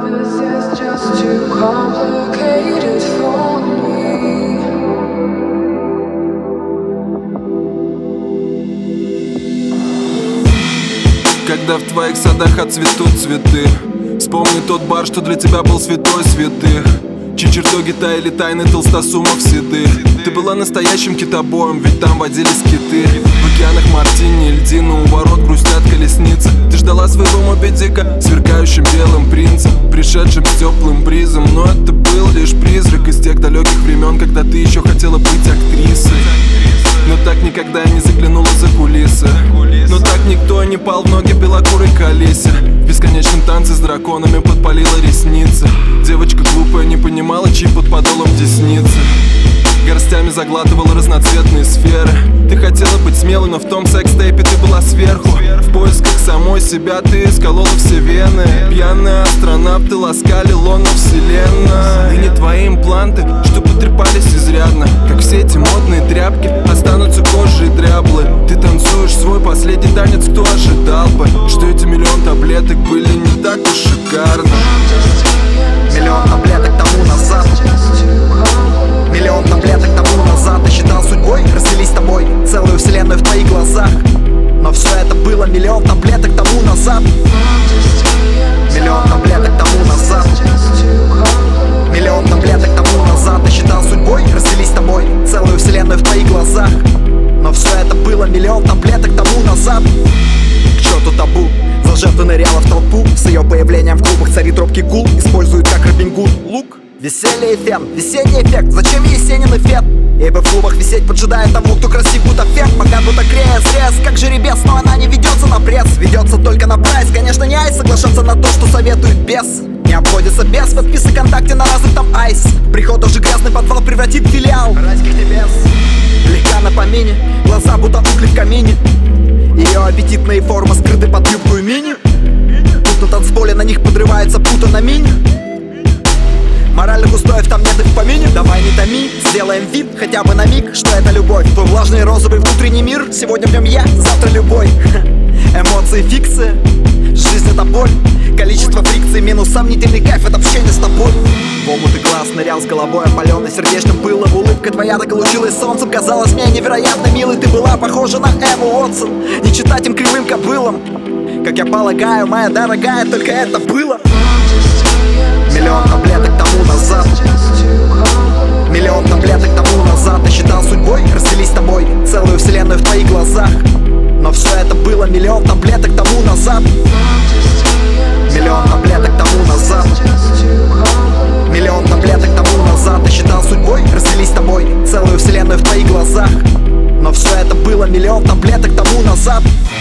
Когда в твоих садах отцветут цветы, вспомни тот бар, что для тебя был святой святых, чьи чертоги таяли тайны толстосумов седых. Ты была настоящим китобоем, ведь там водились киты. В океанах мартини, льдины, у ворот грустят колесницы. Ты ждала своего Моби Дика, сверкающим белым принцем, пришедшим с теплым бризом. Но это был лишь призрак из тех далеких времен, когда ты еще хотела быть актрисой. Но так никогда и не заглянула за кулисы. Но так никто и не пал в ноги белокурой Калисе. В бесконечном танце с драконами подпалила ресницы. Девочка глупая не понимала, чьи под подолом десницы. Горстями заглатывала разноцветные сферы. Ты хотела быть смелой, но в том секс-тейпе ты была сверху. В поисках самой себя ты исколола все вены. Пьяные астронавты ласкали лоно вселенной. Ныне твои импланты, что потрепались изрядно, как все эти модные тряпки, останутся кожей дряблы. Ты танцуешь свой последний танец, кто ожидал бы, что эти миллион таблеток были не так уж шикарны. Миллион таблеток тому назад. Миллион таблеток тому назад. Ты считал судьбой разделить с тобой целую вселенную в твоих глазах. Но все это было миллион таблеток тому назад. Миллион таблеток тому назад. Миллион таблеток тому назад. Ты считал судьбой разделить с тобой целую вселенную в твоих глазах. Но все это было миллион таблеток тому назад. К черту табу, за жертву ныряла в толпу. С ее появлением в клубах царит робкий гул. Используют как Робин Гуд лук. Веселье и фен, весенний эффект. Зачем есенин эффект? Ибо в клубах висеть поджидая того, кто красив будто ферм. Богат будто крес, как жеребец. Но она не ведется на пресс, ведется только на прайс. Конечно не айс, соглашаться на то, что советует бес. Не обходится без подписы ВКонтакте на разных там айс. Приход уже грязный подвал превратит в филиал райских небес. Легка на помине, глаза будто угли в камине. Ее аппетитные формы скрыты под юбку и мини. Тут на танцполе на них подрывается пута на мини. Моральных устоев там нет и в помине. Давай не томи, сделаем вид хотя бы на миг, что это любовь. Твой влажный розовый внутренний мир. Сегодня в нем я, завтра любой. Эмоции фикция, жизнь это боль. Количество фрикций минус сомнительный кайф от общения с тобой. В омуты глаз нырял с головой опаленный сердечным пылом. Улыбка твоя так и лучилась солнцем. Казалось мне невероятно милой. Ты была похожа на Эмму Уотсон. Не читать им кривым кобылам. Как я полагаю, моя дорогая, только это было. Миллион таблеток тому назад. Миллион таблеток тому назад. Ты считал судьбой разделить с тобой целую вселенную в твоих глазах. Но все это было миллион таблеток тому назад. Миллион таблеток тому назад. Миллион таблеток тому назад. Ты считал судьбой разделить с тобой целую вселенную в твоих глазах. Но все это было миллион таблеток тому назад.